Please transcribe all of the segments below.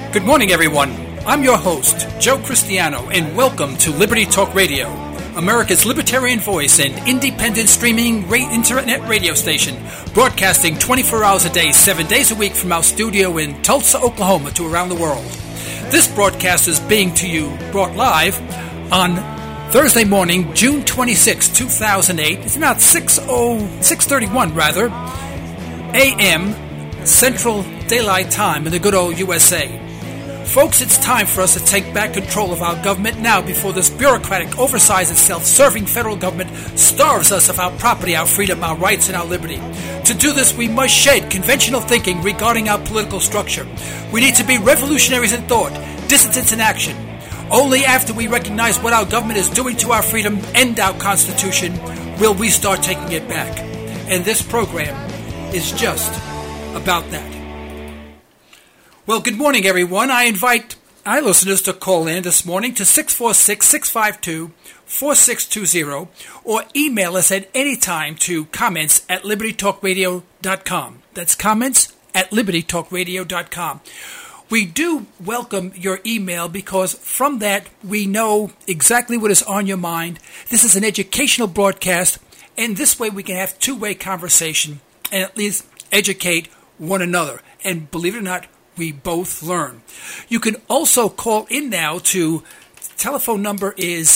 Good morning, everyone. I'm your host, Joe Cristiano, and welcome to Liberty Talk Radio, America's libertarian voice and independent streaming internet radio station, broadcasting 24 hours a day, 7 days a week from our studio in Tulsa, Oklahoma, to around the world. This broadcast is being brought live on Thursday morning, June 26, 2008. It's about 6:31 a.m. Central Daylight Time in the good old USA. Folks, it's time for us to take back control of our government now before this bureaucratic, oversized and self-serving federal government starves us of our property, our freedom, our rights, and our liberty. To do this, we must shed conventional thinking regarding our political structure. We need to be revolutionaries in thought, dissidents in action. Only after we recognize what our government is doing to our freedom and our Constitution will we start taking it back. And this program is just about that. Well, good morning, everyone. I invite our listeners to call in this morning to 646-652-4620 or email us at any time to comments@libertytalkradio.com. That's comments@libertytalkradio.com. We do welcome your email because from that we know exactly what is on your mind. This is an educational broadcast, and this way we can have two-way conversation and at least educate one another. And believe it or not, we both learn. You can also call in now to, telephone number is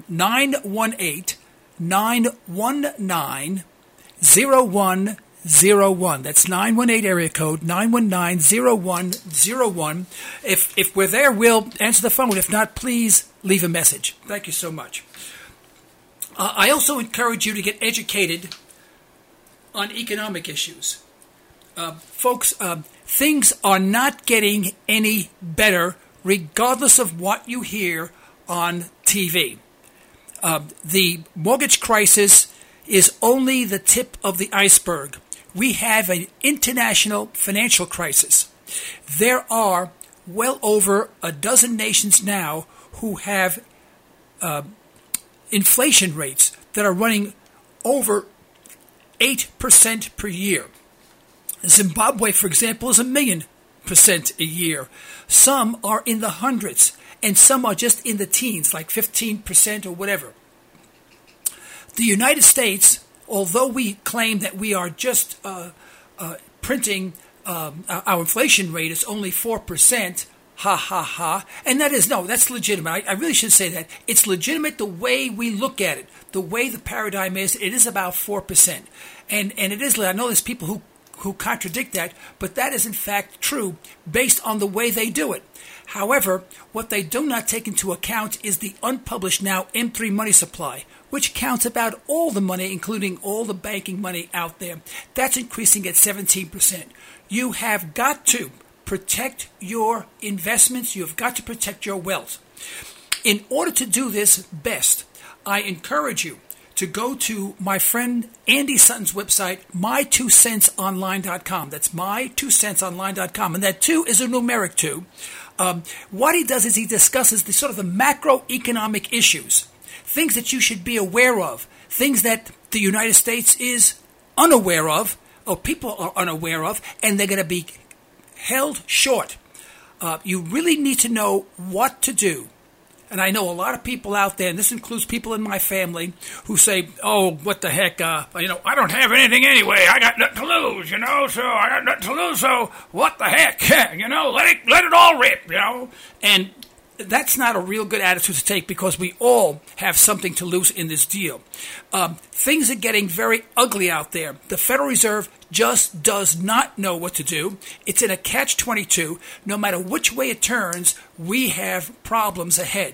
918-919-0101. That's 918 area code, 919-0101. If we're there, we'll answer the phone. If not, please leave a message. Thank you so much. I also encourage you to get educated on economic issues. Folks, things are not getting any better regardless of what you hear on TV. The mortgage crisis is only the tip of the iceberg. We have an international financial crisis. There are well over a dozen nations now who have inflation rates that are running over 8% per year. Zimbabwe, for example, is 1,000,000% a year. Some are in the hundreds, and some are just in the teens, like 15% or whatever. The United States, although we claim that we are just printing our inflation rate is only 4%, ha ha ha, and that's legitimate. I really should say that. It's legitimate the way we look at it, the way the paradigm is. It is about 4%. And it is, I know there's people who contradict that, but that is in fact true based on the way they do it. However, what they do not take into account is the unpublished now M3 money supply, which counts about all the money, including all the banking money out there. That's increasing at 17%. You have got to protect your investments. You have got to protect your wealth. In order to do this best, I encourage you to go to my friend Andy Sutton's website, my2centsonline.com. That's my2centsonline.com. And that 2 is a numeric 2. What he does is he discusses the sort of the macroeconomic issues, things that you should be aware of, things that the United States is unaware of, or people are unaware of, and they're going to be held short. You really need to know what to do. And I know a lot of people out there, and this includes people in my family, who say, oh, what the heck, I don't have anything anyway. I got nothing to lose, so I got nothing to lose, so what the heck, let it all rip, And that's not a real good attitude to take because we all have something to lose in this deal. Things are getting very ugly out there. The Federal Reserve just does not know what to do. It's in a catch-22. No matter which way it turns, we have problems ahead.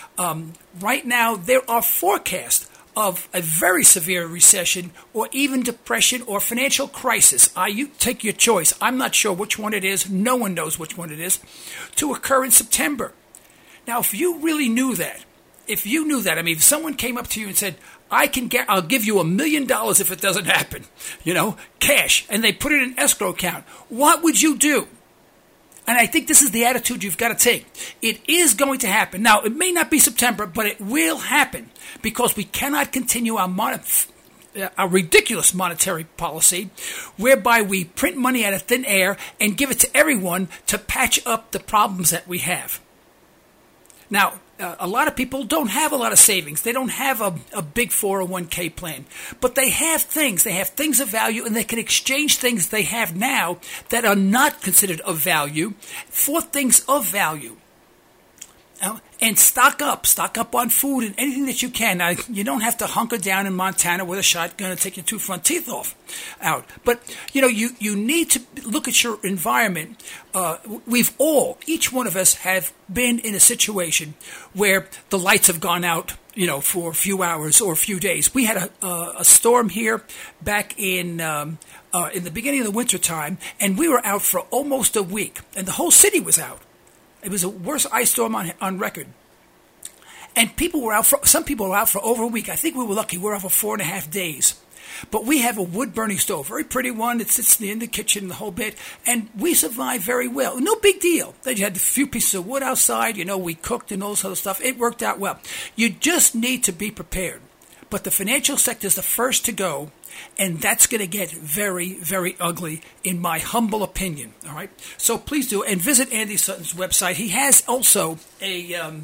Right now, there are forecasts of a very severe recession or even depression or financial crisis. You take your choice. I'm not sure which one it is. No one knows which one it is. To occur in September. Now, if you really knew that, if someone came up to you and said, I'll give you $1 million if it doesn't happen, cash, and they put it in an escrow account, what would you do? And I think this is the attitude you've got to take. It is going to happen. Now, it may not be September, but it will happen because we cannot continue our a ridiculous monetary policy whereby we print money out of thin air and give it to everyone to patch up the problems that we have. Now, a lot of people don't have a lot of savings. They don't have a big 401k plan. But they have things. They have things of value, and they can exchange things they have now that are not considered of value for things of value. And stock up on food and anything that you can. Now, you don't have to hunker down in Montana with a shotgun and take your 2 front teeth out. But, you need to look at your environment. Each one of us have been in a situation where the lights have gone out, for a few hours or a few days. We had a storm here back in the beginning of the winter time, and we were out for almost a week, and the whole city was out. It was the worst ice storm on record. And some people were out for over a week. I think we were lucky. We were out for 4.5 days. But we have a wood-burning stove, very pretty one that sits in the kitchen, the whole bit, and we survived very well. No big deal. They had a few pieces of wood outside. We cooked and all this other stuff. It worked out well. You just need to be prepared. But the financial sector is the first to go, and that's going to get very, very ugly, in my humble opinion. All right? So please do, and visit Andy Sutton's website. He has also a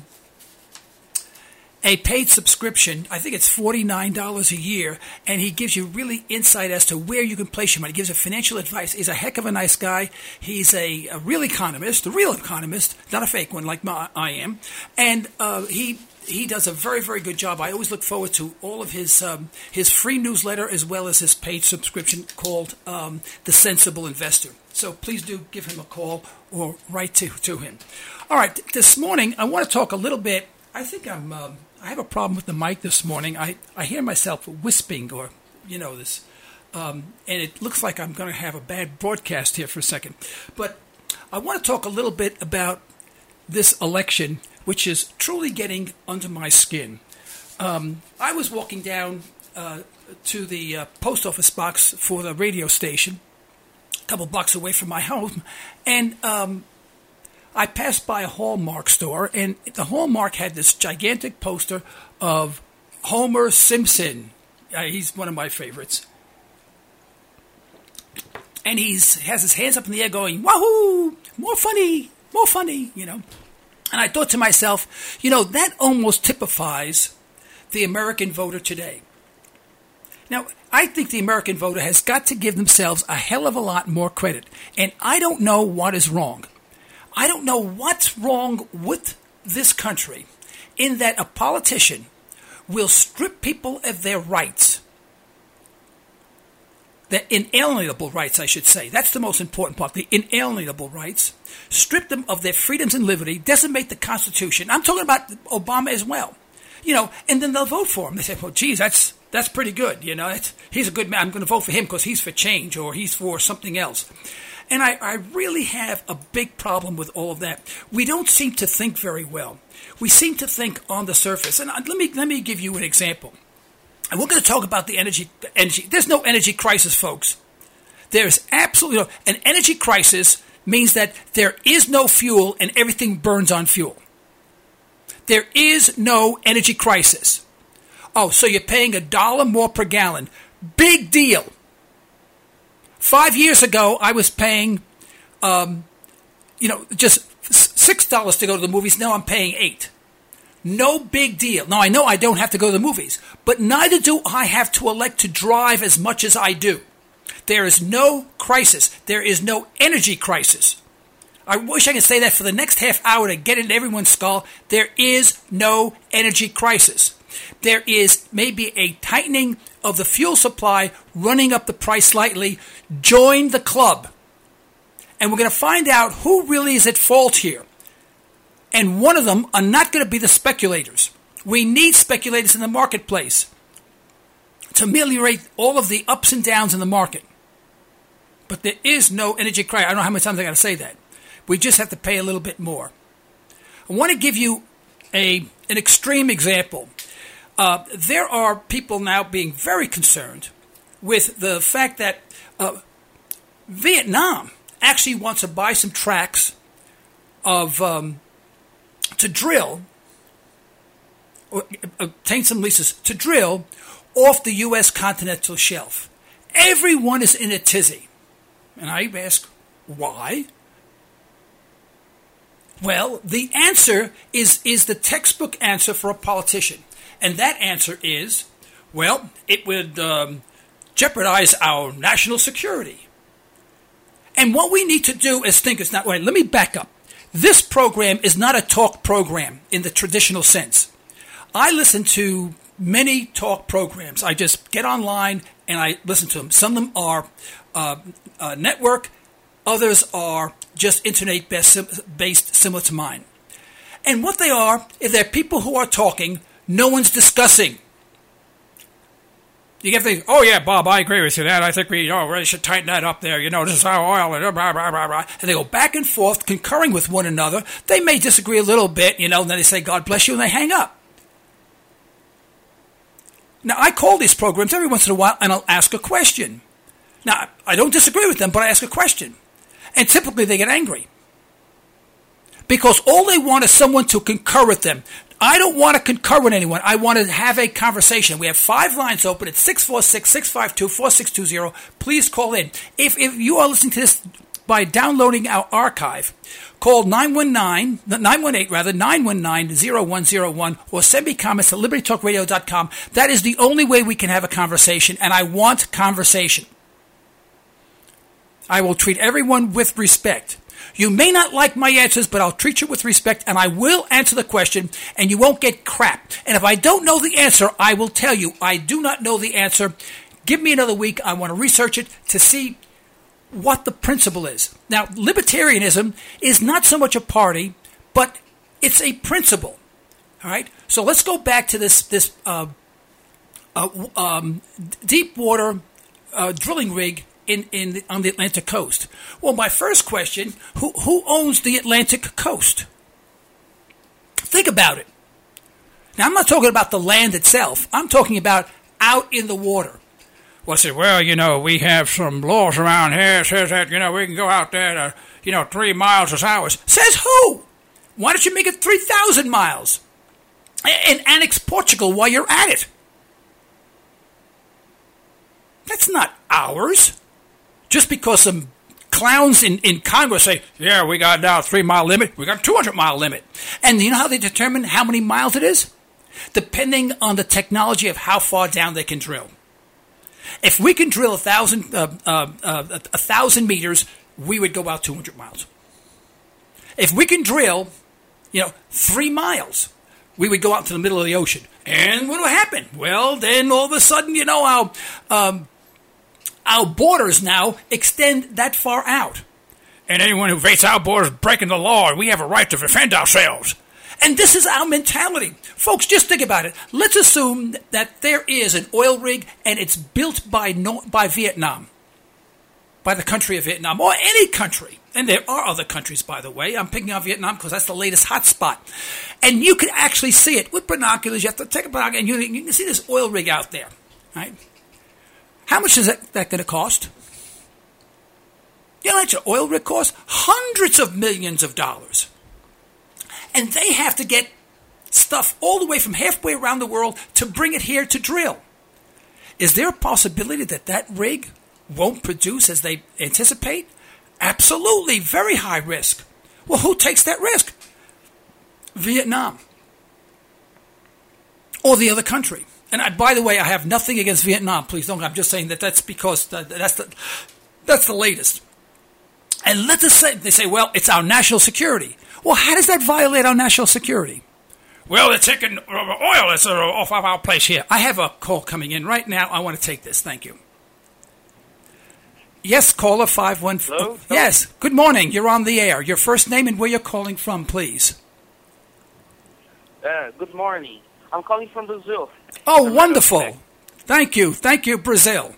paid subscription. I think it's $49 a year, and he gives you really insight as to where you can place your money. He gives you financial advice. He's a heck of a nice guy. He's a real economist, not a fake one like I am, and he does a very, very good job. I always look forward to all of his free newsletter as well as his paid subscription called The Sensible Investor. So please do give him a call or write to him. All right, this morning I want to talk a little bit. I think I have a problem with the mic this morning. I hear myself wisping or this, and it looks like I'm going to have a bad broadcast here for a second. But I want to talk a little bit about this election, which is truly getting under my skin. I was walking down to the post office box for the radio station, a couple blocks away from my home, and I passed by a Hallmark store, and the Hallmark had this gigantic poster of Homer Simpson. He's one of my favorites. And he has his hands up in the air going, wahoo, more funny, And I thought to myself, that almost typifies the American voter today. Now, I think the American voter has got to give themselves a hell of a lot more credit. And I don't know what is wrong. I don't know what's wrong with this country in that a politician will strip people of their rights. The inalienable rights, I should say. That's the most important part. The inalienable rights. Strip them of their freedoms and liberty. Decimate the Constitution. I'm talking about Obama as well. And then they'll vote for him. They say, well, geez, that's pretty good. He's a good man. I'm going to vote for him because he's for change or he's for something else. And I really have a big problem with all of that. We don't seem to think very well. We seem to think on the surface. And let me give you an example. And we're going to talk about the energy. There's no energy crisis, folks. There's absolutely no. An energy crisis means that there is no fuel and everything burns on fuel. There is no energy crisis. Oh, so you're paying $1 more per gallon. Big deal. 5 years ago, I was paying, just $6 to go to the movies. Now I'm paying $8. No big deal. Now, I know I don't have to go to the movies, but neither do I have to elect to drive as much as I do. There is no crisis. There is no energy crisis. I wish I could say that for the next half hour to get into everyone's skull. There is no energy crisis. There is maybe a tightening of the fuel supply, running up the price slightly. Join the club. And we're going to find out who really is at fault here. And one of them are not going to be the speculators. We need speculators in the marketplace to ameliorate all of the ups and downs in the market. But there is no energy crisis. I don't know how many times I got to say that. We just have to pay a little bit more. I want to give you an extreme example. There are people now being very concerned with the fact that Vietnam actually wants to buy some tracts of to drill, or obtain some leases to drill off the U.S. continental shelf. Everyone is in a tizzy. And I ask, why? Well, the answer is the textbook answer for a politician. And that answer is, well, it would jeopardize our national security. And what we need to do as thinkers, now, wait, let me back up. This program is not a talk program in the traditional sense. I listen to many talk programs. I just get online and I listen to them. Some of them are network. Others are just internet-based, similar to mine. And what they are, if they're people who are talking, no one's discussing. You get the, oh yeah, Bob, I agree with you that. I think we really should tighten that up there. This is our oil, and blah, blah, blah, blah. And they go back and forth, concurring with one another. They may disagree a little bit, and then they say, God bless you, and they hang up. Now, I call these programs every once in a while, and I'll ask a question. Now, I don't disagree with them, but I ask a question. And typically they get angry. Because all they want is someone to concur with them. I don't want to concur with anyone. I want to have a conversation. We have 5 lines open at 646-652-4620. Please call in. If you are listening to this by downloading our archive, call 918-0101 or send me comments at libertytalkradio.com. That is the only way we can have a conversation, and I want conversation. I will treat everyone with respect. You may not like my answers, but I'll treat you with respect, and I will answer the question, and you won't get crap. And if I don't know the answer, I will tell you, I do not know the answer. Give me another week. I want to research it to see what the principle is. Now, libertarianism is not so much a party, but it's a principle. All right? So let's go back to this deep water drilling rig on the Atlantic coast. Well, my first question, who owns the Atlantic coast? Think about it. Now, I'm not talking about the land itself. I'm talking about out in the water. Well, say, we have some laws around here that says that, we can go out there to, 3 miles is ours. Says who? Why don't you make it 3,000 miles? And annex Portugal while you're at it. That's not ours. Just because some clowns in Congress say, yeah, we got now a 3-mile limit, we got a 200-mile limit. And you know how they determine how many miles it is? Depending on the technology of how far down they can drill. If we can drill 1,000 meters, we would go out 200 miles. If we can drill, 3 miles, we would go out to the middle of the ocean. And what will happen? Well, then all of a sudden, our borders now extend that far out. And anyone who vates our borders is breaking the law, and we have a right to defend ourselves. And this is our mentality. Folks, just think about it. Let's assume that there is an oil rig, and it's built by Vietnam, by the country of Vietnam, or any country. And there are other countries, by the way. I'm picking on Vietnam because that's the latest hotspot. And you can actually see it with binoculars. You have to take a binocular, and you can see this oil rig out there, right? How much is that going to cost? You know how much an oil rig costs? Hundreds of millions of dollars. And they have to get stuff all the way from halfway around the world to bring it here to drill. Is there a possibility that rig won't produce as they anticipate? Absolutely. Very high risk. Well, who takes that risk? Vietnam. Or the other country. And by the way, I have nothing against Vietnam. Please don't. I'm just saying that's because that's the latest. And let's just say, they say, well, it's our national security. Well, how does that violate our national security? Well, they're taking oil that's off of our place here. I have a call coming in right now. I want to take this. Thank you. Yes, caller 514. Hello? Yes. Good morning. You're on the air. Your first name and where you're calling from, please. Good morning. I'm calling from Brazil. Oh, wonderful. Thank you. Thank you, Brazil.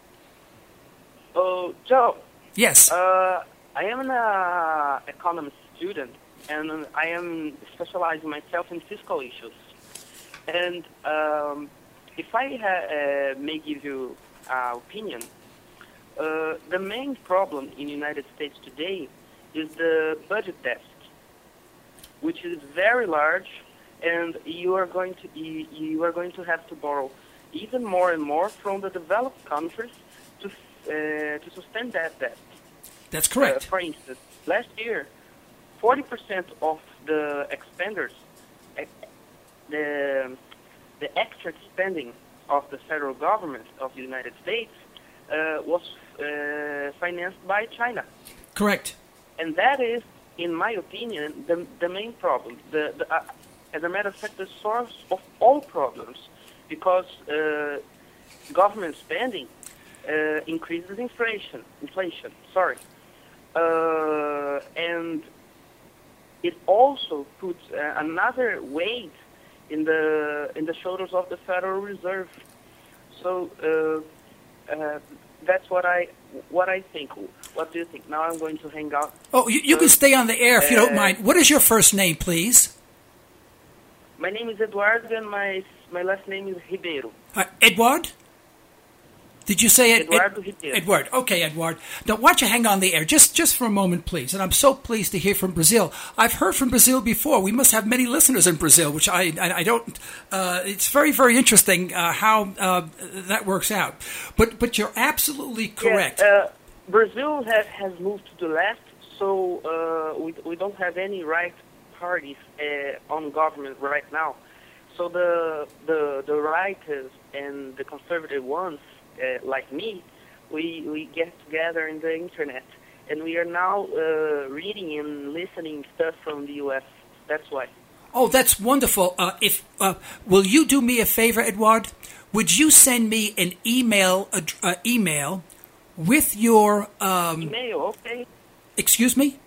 Oh, Joe. Yes. I am an economist student, and I am specializing myself in fiscal issues. And if I may give you an opinion, the main problem in the United States today is the budget deficit, which is very large, and you are going to have to borrow even more and more from the developed countries to sustain that debt. That's correct. For instance, last year, 40% of the expenders, the extra spending of the federal government of the United States was financed by China. Correct. And that is, in my opinion, the main problem. As a matter of fact, the source of all problems, because government spending increases inflation. And it also puts another weight in the shoulders of the Federal Reserve. So that's what I think. What do you think? Now I'm going to hang out. Oh, you can stay on the air if you don't mind. What is your first name, please? My name is Eduardo, and my last name is Ribeiro. Edward? Did you say it? Eduardo Ribeiro. Edward. Okay, Edward. Now, why don't you hang on the air just for a moment, please? And I'm so pleased to hear from Brazil. I've heard from Brazil before. We must have many listeners in Brazil, which I don't. It's very, very interesting how that works out. But you're absolutely correct. Yes, Brazil has moved to the left, so we don't have any right parties on government right now. So the rightist and the conservative ones, like me, we get together in the internet, and we are now reading and listening stuff from the U.S. That's why. Oh, that's wonderful. Will you do me a favor, Edward? Would you send me an email with your email? Okay. Excuse me?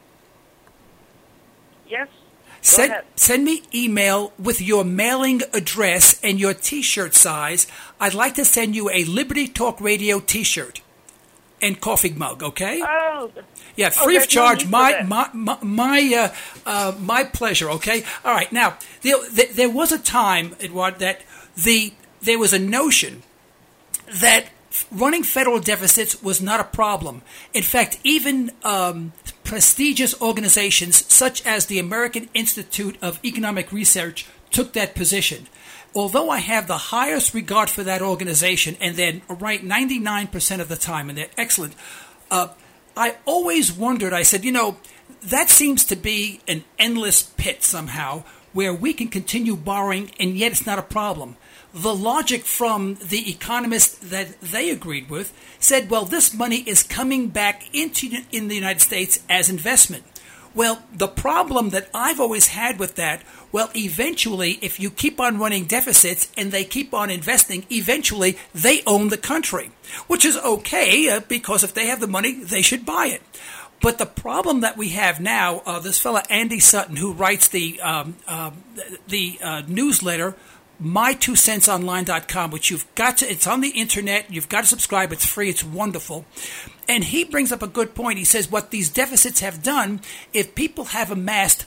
Yes. Send me email with your mailing address and your T-shirt size. I'd like to send you a Liberty Talk Radio T-shirt and coffee mug. Okay? Oh. Yeah, free of charge. My pleasure. Okay. All right. Now there was a time, Edward, that there was a notion that running federal deficits was not a problem. In fact, even prestigious organizations such as the American Institute of Economic Research took that position. Although I have the highest regard for that organization, and they're right 99% of the time, and they're excellent, I always wondered, I said, that seems to be an endless pit somehow where we can continue borrowing and yet it's not a problem. The logic from the economists that they agreed with said, well, this money is coming back in the United States as investment. Well, the problem that I've always had with that, well, eventually, if you keep on running deficits and they keep on investing, eventually they own the country, which is okay because if they have the money, they should buy it. But the problem that we have now, this fella Andy Sutton, who writes the newsletter, my2centsonline.com, which you've got to, it's on the internet, you've got to subscribe, it's free, it's wonderful. And he brings up a good point. He says what these deficits have done, if people have amassed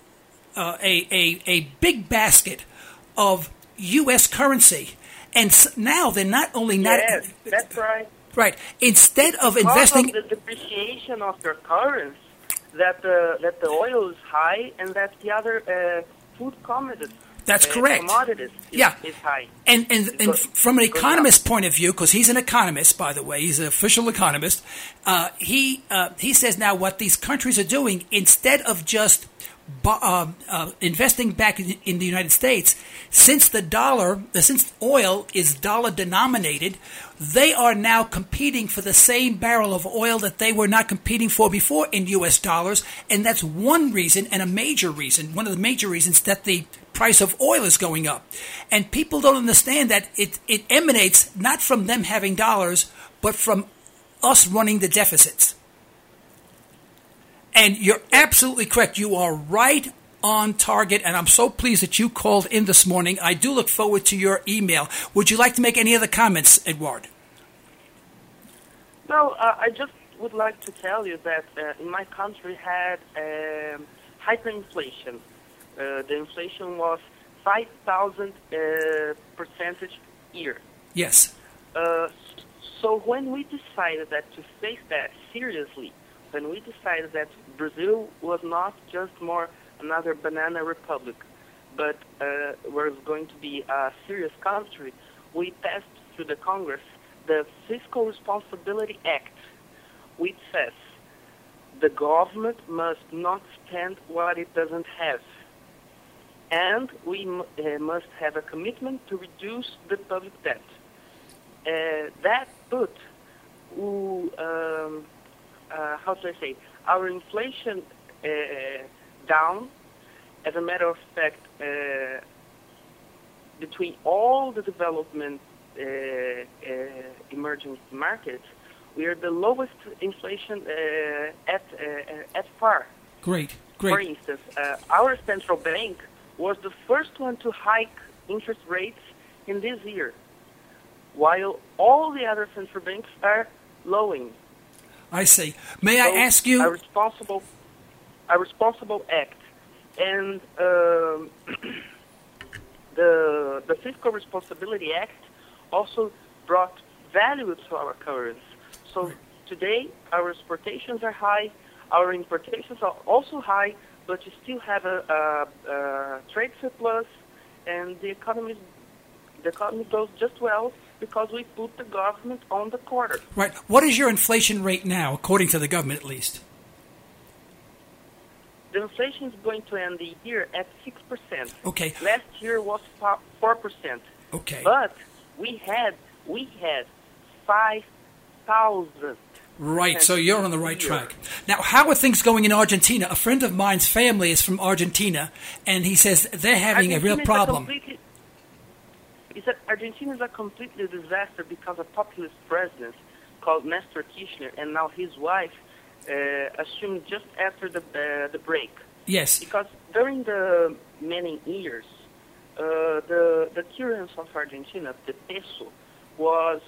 a big basket of U.S. currency, and now they're not only not... Yes, that's right. Right. Instead of investing... Because of the depreciation of their currency, that the oil is high and that the other food commodities... That's correct. Commodities is high. And from an economist's point of view, because he's an economist, by the way, he's an official economist, he says now what these countries are doing, instead of just investing back in the United States, since oil is dollar denominated, they are now competing for the same barrel of oil that they were not competing for before in U.S. dollars, and that's one reason, and one of the major reasons that the price of oil is going up. And people don't understand that it emanates not from them having dollars, but from us running the deficits. And you're absolutely correct. You are right on target, and I'm so pleased that you called in this morning. I do look forward to your email. Would you like to make any other comments, Edward? No, I just would like to tell you that in my country had hyperinflation. The inflation was 5,000 percentage year. Yes. So when we decided that to face that seriously, when we decided that Brazil was not just more another banana republic, but was going to be a serious country, we passed through the Congress the Fiscal Responsibility Act, which says the government must not spend what it doesn't have. And we must have a commitment to reduce the public debt. That put, how do I say, our inflation down. As a matter of fact, between all the development emerging markets, we are the lowest inflation at far. Great. For instance, our central bank was the first one to hike interest rates in this year, while all the other central banks are lowering. I see. May I ask you? A responsible act, and the Fiscal Responsibility Act also brought value to our currency. So today, our exportations are high, our importations are also high, but you still have a trade surplus, and the economy goes just well because we put the government on the quarter. Right. What is your inflation rate now, according to the government at least? The inflation is going to end the year at 6%. Okay. Last year was 4%. Okay. But we had 5,000. Right, so you're on the right track. Now, how are things going in Argentina? A friend of mine's family is from Argentina, and he says they're having a real problem. He said Argentina is a completely disaster because a populist president called Nestor Kirchner, and now his wife assumed just after the break. Yes. Because during the many years, the currency of Argentina, the peso, was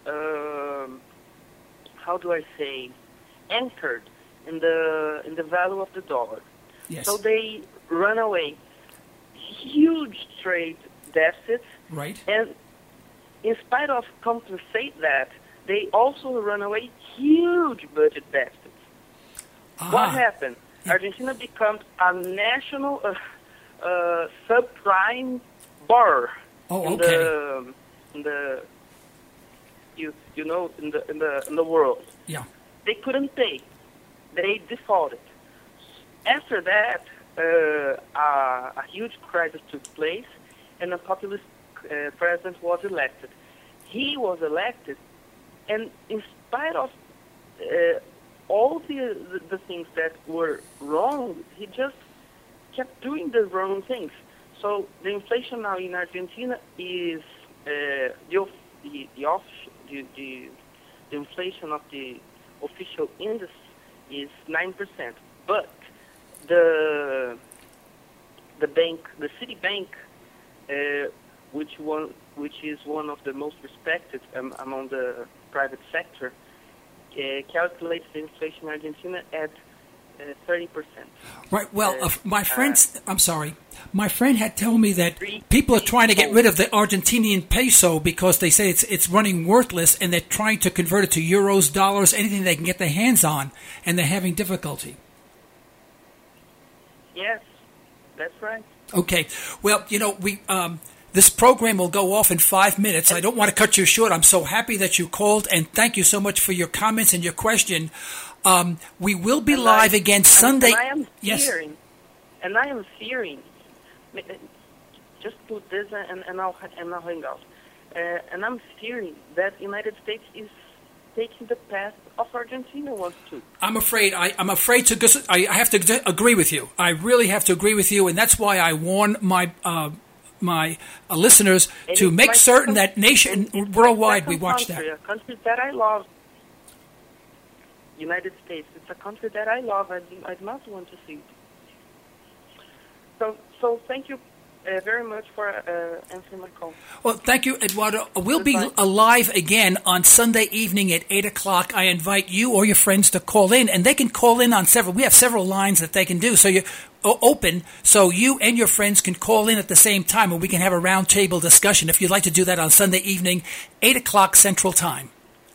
how do I say, anchored in the value of the dollar. Yes. So they run away huge trade deficits. Right. And in spite of compensate that, they also run away huge budget deficits. What happened? Argentina becomes a national subprime borrower. Oh, okay. In the world. Yeah. They couldn't pay. They defaulted. After that, a huge crisis took place, and a populist president was elected. He was elected, and in spite of all the things that were wrong, he just kept doing the wrong things. So the inflation now in Argentina is the inflation of the official index is 9%, but the Citibank, which is one of the most respected among the private sector, calculates the inflation in Argentina at 30%. Right. Well, my friend had told me that people are trying to get rid of the Argentinian peso because they say it's running worthless, and they're trying to convert it to euros, dollars, anything they can get their hands on, and they're having difficulty. Yes, that's right. Okay. Well, we this program will go off in 5 minutes. I don't want to cut you short. I'm so happy that you called, and thank you so much for your comments and your question. We will be live again Sunday. And I am yes. fearing. Just put this, and I'll hang out. And I'm fearing that the United States is taking the path of Argentina wants to. I'm afraid. I'm afraid to. I have to agree with you. I really have to agree with you, and that's why I warn my listeners to make certain that worldwide we watch that. A country that I love. United States. It's a country that I love. I'd not want to see. So thank you very much for answering my call. Well, thank you, Eduardo. We'll be live again on Sunday evening at 8 o'clock. I invite you or your friends to call in, and they can call in on several. We have several lines that they can do. So you're open, so you and your friends can call in at the same time, and we can have a roundtable discussion if you'd like to do that on Sunday evening, 8 o'clock Central Time.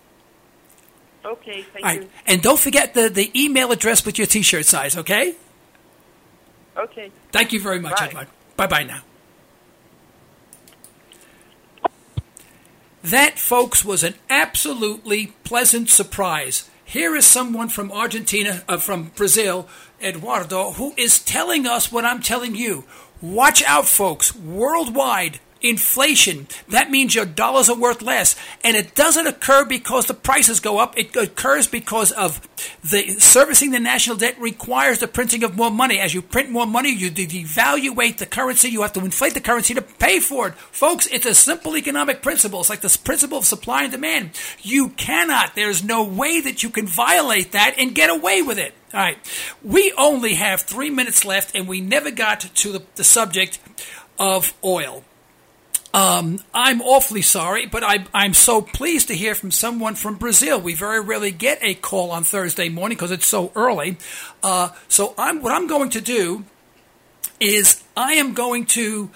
Okay, thank you. And don't forget the email address with your T-shirt size, okay? Okay. Thank you very much, Edward. Bye-bye now. That, folks, was an absolutely pleasant surprise. Here is someone from Argentina, from Brazil, Eduardo, who is telling us what I'm telling you. Watch out, folks. Worldwide, inflation, that means your dollars are worth less. And it doesn't occur because the prices go up. It occurs because of the servicing the national debt requires the printing of more money. As you print more money, you devaluate the currency. You have to inflate the currency to pay for it. Folks, it's a simple economic principle. It's like the principle of supply and demand. You cannot, there's no way that you can violate that and get away with it. All right. We only have 3 minutes left, and we never got to the subject of oil. I'm awfully sorry, but I'm so pleased to hear from someone from Brazil. We very rarely get a call on Thursday morning because it's so early. So what I'm going to do is I am going to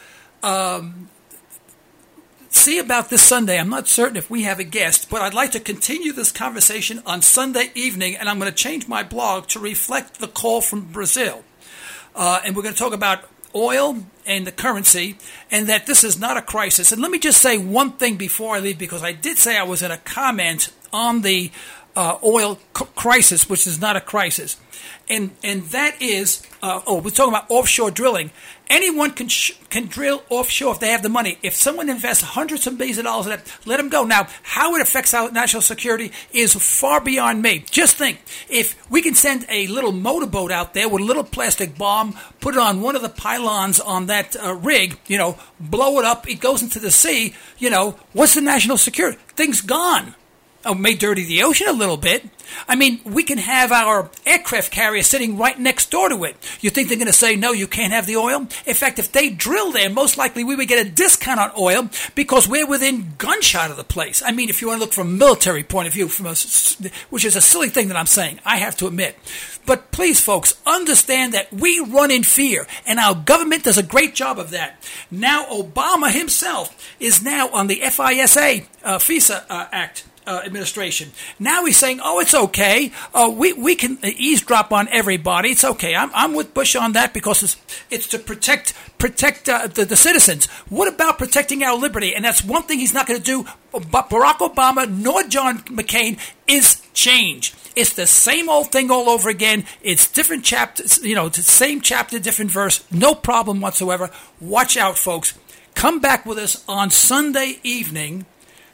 see about this Sunday. I'm not certain if we have a guest, but I'd like to continue this conversation on Sunday evening, and I'm going to change my blog to reflect the call from Brazil. And we're going to talk about oil and the currency, and that this is not a crisis. And let me just say one thing before I leave, because I did say I was in a comment on the oil crisis, which is not a crisis. And that is, we're talking about offshore drilling. Anyone can drill offshore if they have the money. If someone invests hundreds of millions of dollars in that, let them go. Now, how it affects our national security is far beyond me. Just think, if we can send a little motorboat out there with a little plastic bomb, put it on one of the pylons on that rig, blow it up, it goes into the sea, what's the national security? Thing's gone. Oh, may dirty the ocean a little bit. I mean, we can have our aircraft carrier sitting right next door to it. You think they're going to say, no, you can't have the oil? In fact, if they drill there, most likely we would get a discount on oil because we're within gunshot of the place. I mean, if you want to look from a military point of view, which is a silly thing that I'm saying, I have to admit. But please, folks, understand that we run in fear, and our government does a great job of that. Now, Obama himself is now on the FISA Act. Administration. Now he's saying, oh, it's okay. We can eavesdrop on everybody. It's okay. I'm with Bush on that because it's to protect the citizens. What about protecting our liberty? And that's one thing he's not going to do. But Barack Obama nor John McCain is change. It's the same old thing all over again. It's different chapters, it's the same chapter, different verse. No problem whatsoever. Watch out, folks. Come back with us on Sunday evening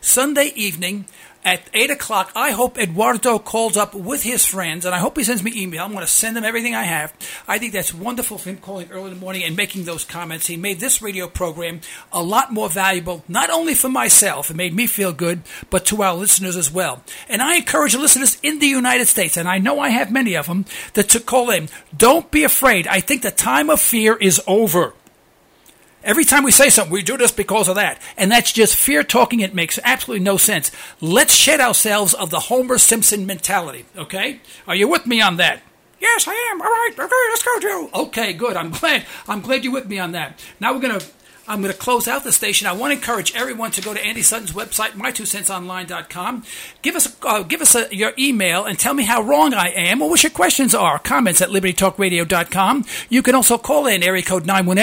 at 8 o'clock. I hope Eduardo calls up with his friends, and I hope he sends me email. I'm going to send him everything I have. I think that's wonderful for him calling early in the morning and making those comments. He made this radio program a lot more valuable, not only for myself, it made me feel good, but to our listeners as well. And I encourage the listeners in the United States, and I know I have many of them, to call in. Don't be afraid. I think the time of fear is over. Every time we say something, we do this because of that. And that's just fear talking. It makes absolutely no sense. Let's shed ourselves of the Homer Simpson mentality, okay? Are you with me on that? Yes, I am. All right. Okay, let's go, Joe. Okay, good. I'm glad you're with me on that. Now I'm going to close out the station. I want to encourage everyone to go to Andy Sutton's website, my2centsonline.com. Give us your email and tell me how wrong I am or what your questions are. Comments at libertytalkradio.com. You can also call in area code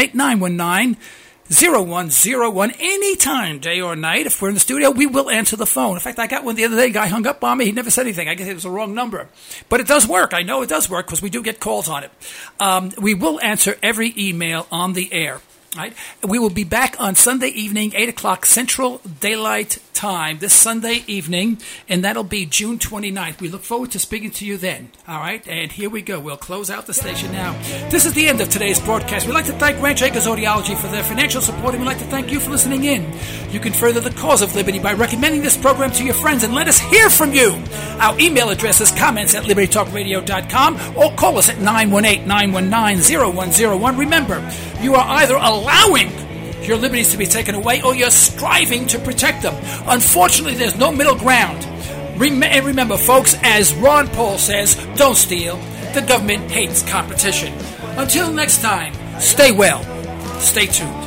918-919-0101 anytime, day or night. If we're in the studio, we will answer the phone. In fact, I got one the other day. A guy hung up on me. He never said anything. I guess it was the wrong number. But it does work. I know it does work because we do get calls on it. We will answer every email on the air. Right. We will be back on Sunday evening, 8 o'clock Central Daylight Time, this Sunday evening, and that'll be June 29th. We look forward to speaking to you then. All right, and here we go. We'll close out the station now. This is the end of today's broadcast. We'd like to thank Ranch Acres Audiology for their financial support, and we'd like to thank you for listening in. You can further the cause of liberty by recommending this program to your friends, and let us hear from you. Our email address is comments@libertytalkradio.com, or call us at 918-919-0101. Remember, you are either allowing your liberties to be taken away or you're striving to protect them. Unfortunately, there's no middle ground. Remember, folks, as Ron Paul says, don't steal. The government hates competition. Until next time, stay well, stay tuned.